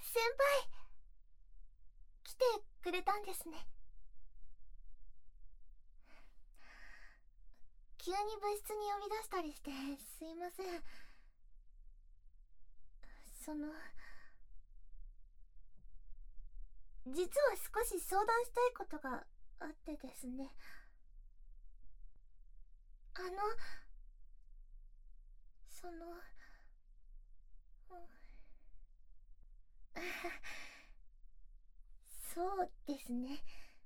先輩、来てくれたんですね。急に部室に呼び出したりしてすいません。実は少し相談したいことがあってですね。あの、その、そうですね。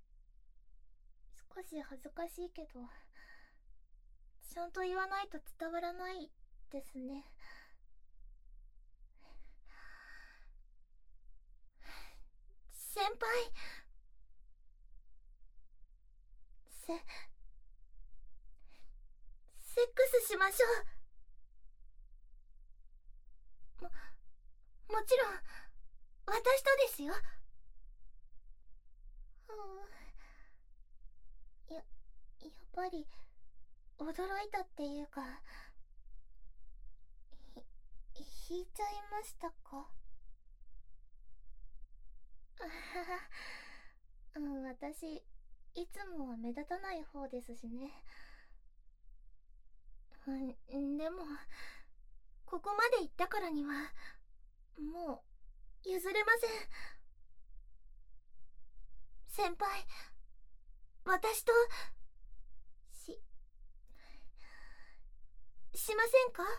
少し恥ずかしいけど、ちゃんと言わないと伝わらないですね。先輩、セックスしましょう。もちろん、私とですよ。やっぱり、驚いたっていうか、引いちゃいましたか？あはは。私、いつもは目立たない方ですしね。でも、ここまで行ったからには、もう、譲れません。先輩、私と、し、しませんか？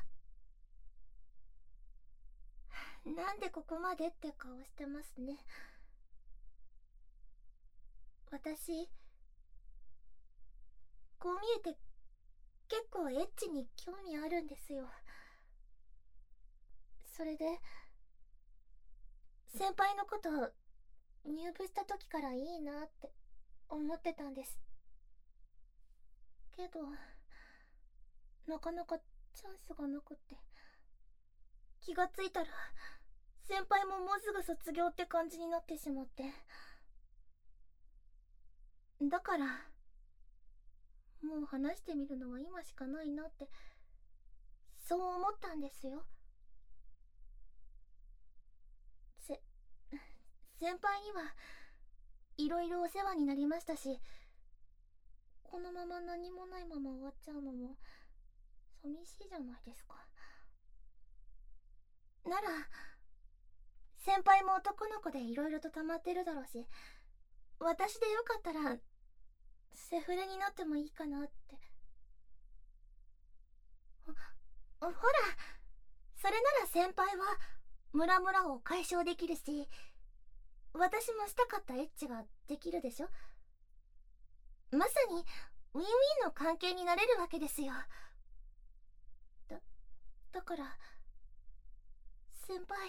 なんでここまでって顔してますね。私、こう見えて結構エッチに興味あるんですよ。それで、先輩のこと入部した時からいいなって思ってたんです。けど、なかなかチャンスがなくって、気がついたら先輩ももうすぐ卒業って感じになってしまって、だからもう話してみるのは今しかないなって、そう思ったんですよ。せ先輩にはいろいろお世話になりましたし、このまま何もないまま終わっちゃうのも寂しいじゃないですか。なら、先輩も男の子でいろいろと溜まってるだろうし、私でよかったらセフレになってもいいかなって。ほら、それなら先輩はムラムラを解消できるし、私もしたかったエッチができるでしょ。まさにウィンウィンの関係になれるわけですよ。だから先輩、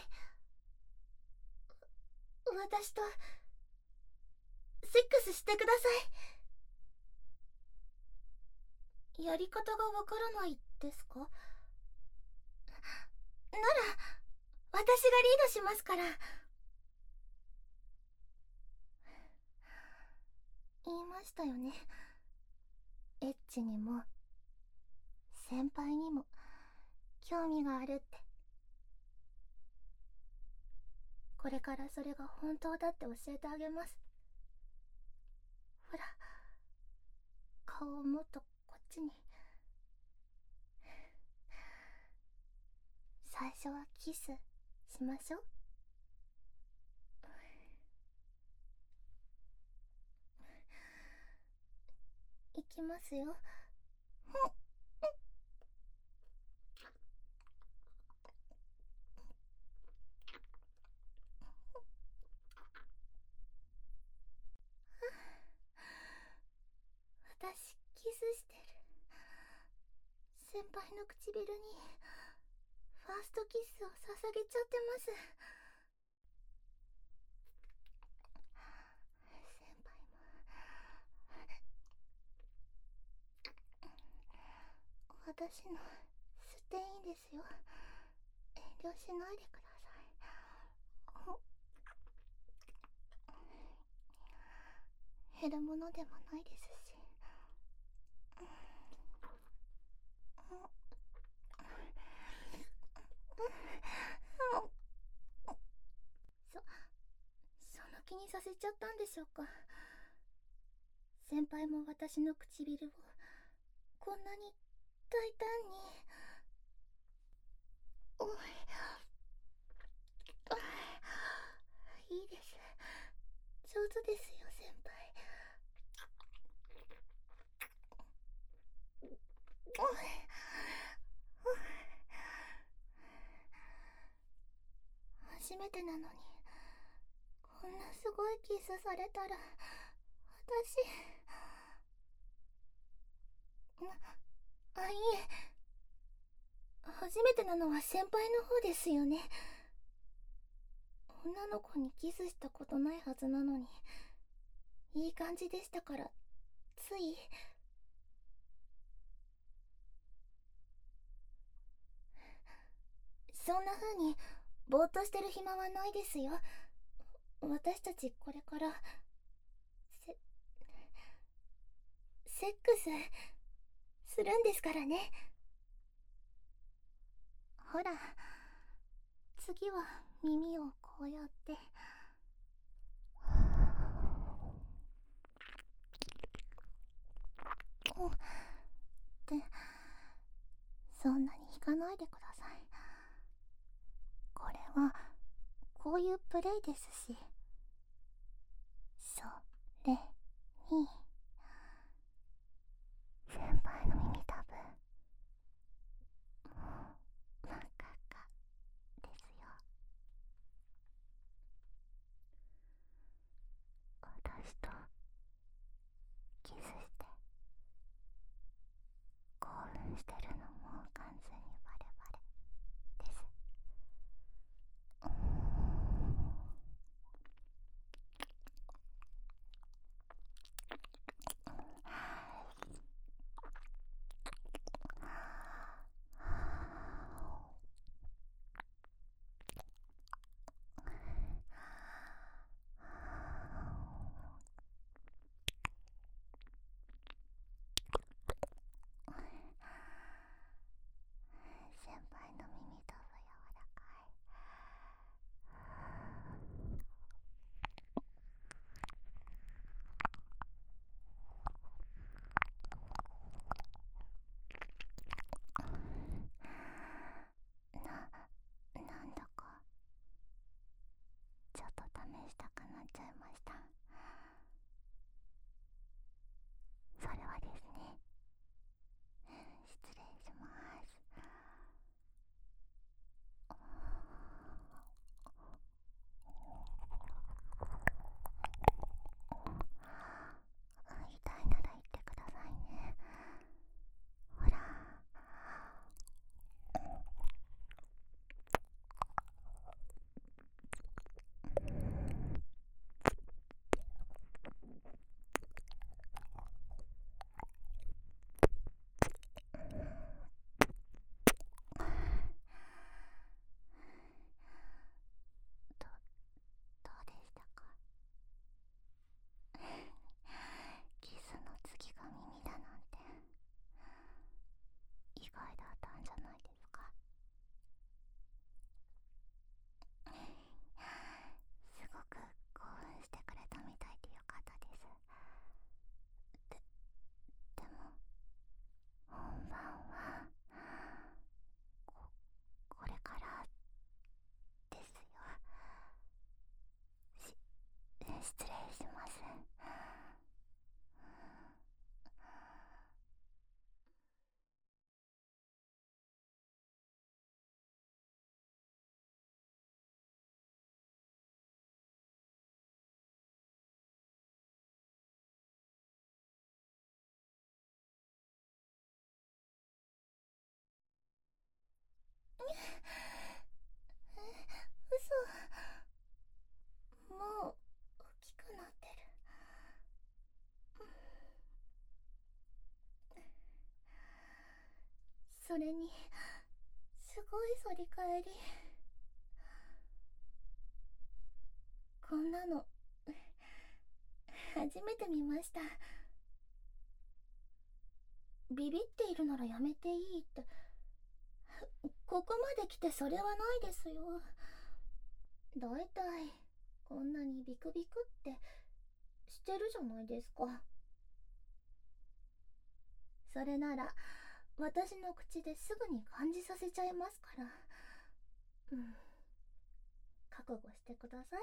私とセックスしてください。やり方がわからないですか？なら私がリードしますから。言いましたよね。エッチにも先輩にも興味があるって。これからそれが本当だって教えてあげます。ほら、顔をもっとこっちに。最初はキスしましょう。いきますよ。私キスしてる。先輩の唇にファーストキスを捧げちゃってます。先輩も私の吸っていいんですよ。遠慮しないでください。減るものでもないですし。 いちゃったんでしょうか。先輩も私の唇をこんなに大胆に。おい、いいです。上手ですよ、先輩。初めてなのにこんなすごいキスされたら、私いえ、初めてなのは先輩の方ですよね。女の子にキスしたことないはずなのに、いい感じでしたから、つい。そんな風にぼーっとしてる暇はないですよ。私たちこれからセックスするんですからね。ほら、次は耳をこうやってってそんなに引かないでください。これはこういうプレイですし。それに先輩の耳たぶもう真っ赤っかですよ。私とキスして興奮してるのも完全にバレバレです。先輩の耳たぶ柔らかい。なんだかちょっと試したくなっちゃいました。それはですね、失礼します。痛いなら言ってくださいね。ほら。どうでしたか？キスの次が耳だなんて意外だったんじゃないですか？すごく興奮してくれたみたいでよかったです。でも本番はこれからですよ。失礼します。嘘。もう大きくなってる。それにすごい反り返り。こんなの初めて見ました。ビビっているならやめていいって。ここまで来てそれはないですよ。だいたいこんなにビクビクってしてるじゃないですか。それなら私の口ですぐに感じさせちゃいますから。うん、覚悟してください。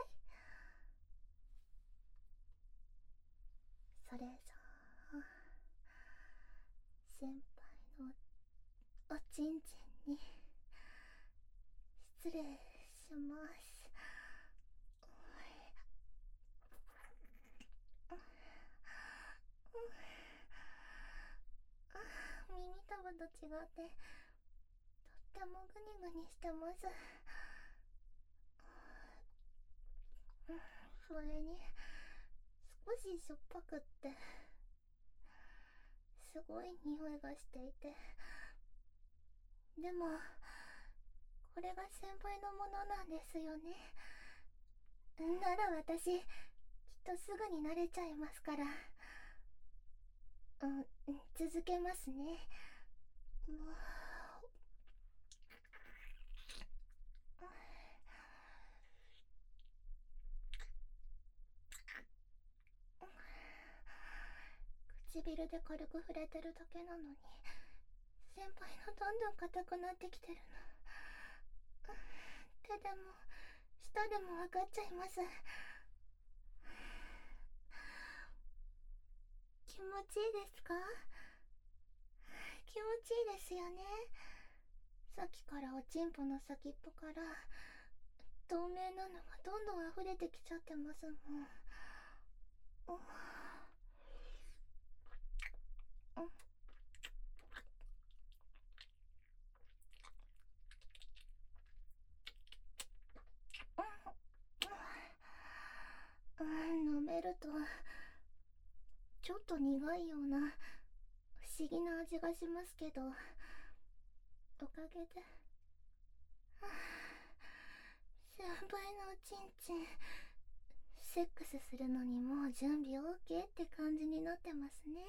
それじゃあ、先輩のおちんちんに失礼します。耳たぶと違ってとってもグニグニしてます。それに少ししょっぱくってすごい匂いがしていて、でもこれが先輩のものなんですよね。なら私きっとすぐに慣れちゃいますから。続けますね。もう唇で軽く触れてるだけなのに先輩のどんどん硬くなってきてるの。手でも舌でも分かっちゃいます。気持ちいいですか？気持ちいいですよね。さっきからおちんぽの先っぽから透明なのがどんどん溢れてきちゃってますもん。飲めるとちょっと苦いような不思議な味がしますけど、おかげで先輩のおちんちんセックスするのにもう準備 OK って感じになってますね。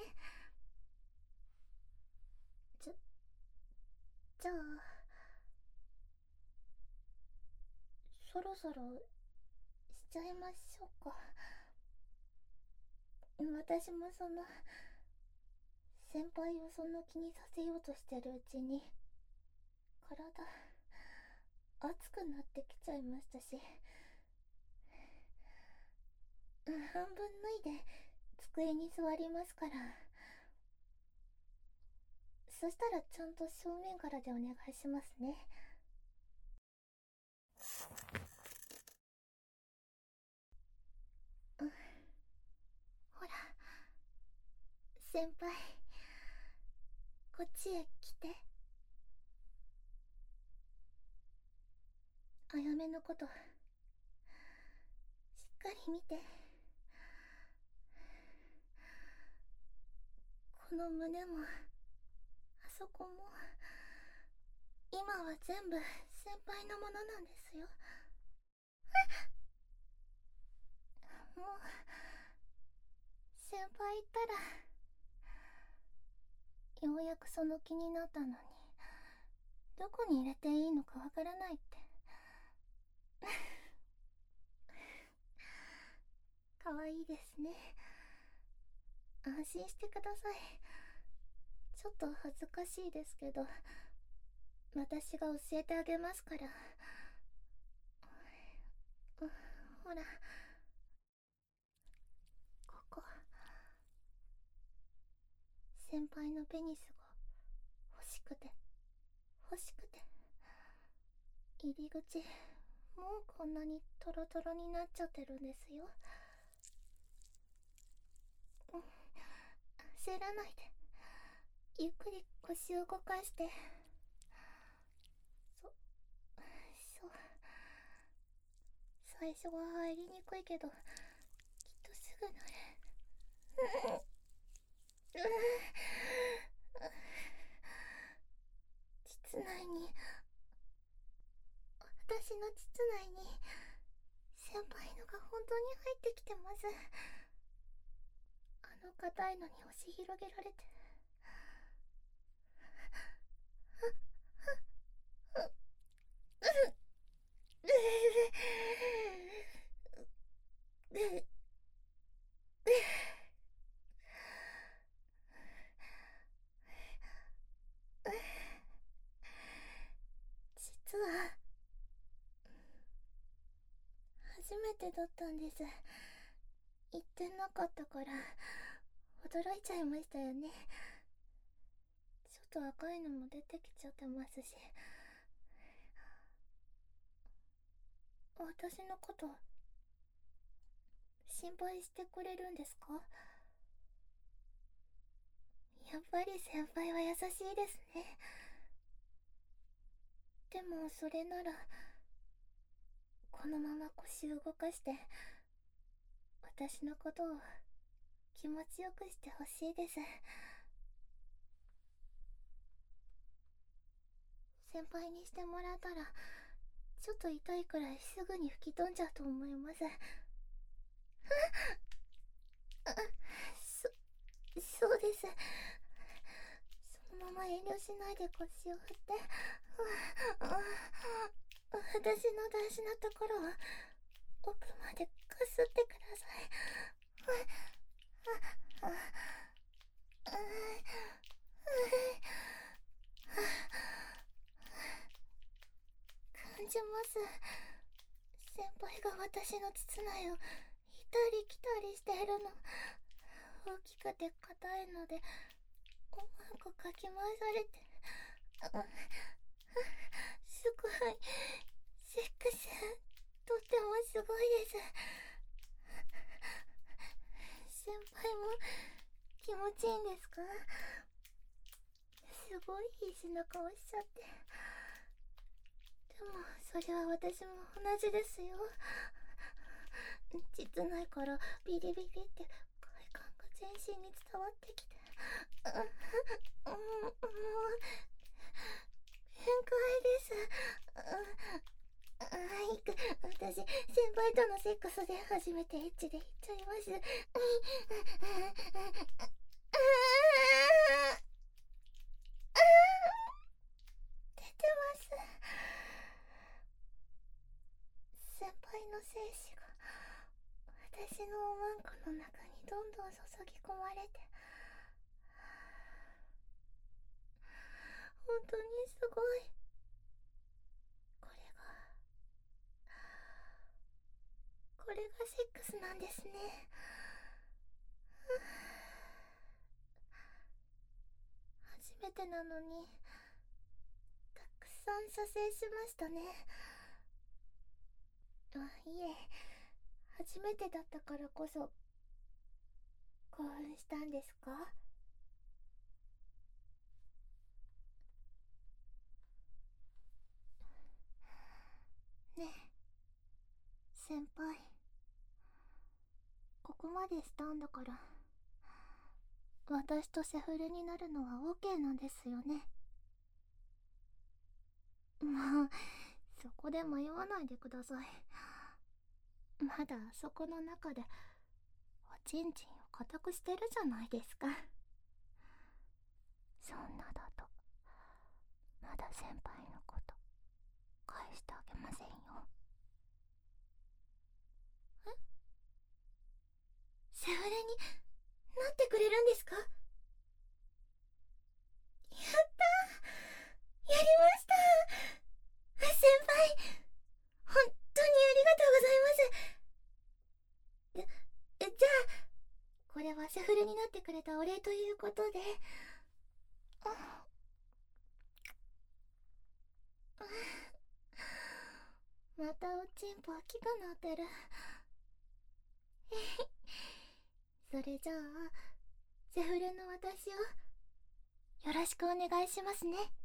じゃあそろそろしちゃいましょうか。私も先輩をそんな気にさせようとしてるうちに体熱くなってきちゃいましたし、半分脱いで机に座りますから。そしたらちゃんと正面からでお願いしますね。ほら先輩、こっちへ来て。あやめのことしっかり見て。この胸もあそこも今は全部先輩のものなんですよ。もう先輩言ったらようやくその気になったのに、どこに入れていいのかわからないって。かわいいですね。安心してください。ちょっと恥ずかしいですけど私が教えてあげますから。ほら、ここ先輩のペニスが欲しくて欲しくて。入り口もうこんなにトロトロになっちゃってるんですよ。焦らないで、ゆっくり腰を動かして。そう最初は入りにくいけどきっとすぐ慣れ。膣内に、私の膣内に先輩のが本当に入ってきてます。あの硬いのに押し広げられて。 めてだったんです。言ってなかったから驚いちゃいましたよね。ちょっと赤いのも出てきちゃってますし。私のこと心配してくれるんですか？やっぱり先輩は優しいですね。でもそれならこのまま腰を動かして私のことを気持ちよくしてほしいです。先輩にしてもらったらちょっと痛いくらいすぐに吹き飛んじゃうと思います。そうです。そのまま遠慮しないで腰を振って、私の大事なところを奥までかすってください。感じます。先輩が私の膣内を行ったり来たりしているの。大きくて硬いのでおまんこかき回されて、すごいセックス、とってもすごいです。先輩も気持ちいいんですか？すごい必死な顔しちゃって。でもそれは私も同じですよ。膣内からビリビリって快感が全身に伝わってきて、もう限界です。私先輩とのセックスで初めてエッチで言っちゃいます。出てます。先輩の精子が私のおまんこの中にどんどん注ぎ込まれて、本当にすごい。これがセックスなんですね。初めてなのにたくさん射精しましたね。いえ、初めてだったからこそ興奮したんですか？ねえ先輩、ここまでしたんだから私とセフレになるのは OK なんですよね。もうそこで迷わないでください。まだあそこの中でおちんちんを固くしてるじゃないですか。そんなだとまだ先輩のこと返してあげませんよ。え？セフレになってくれるんですか？やったー、やりましたー。先輩、本当にありがとうございます。じゃあこれはセフレになってくれたお礼ということで。またおちんぽ大きくなってる。それじゃあセフレの私をよろしくお願いしますね。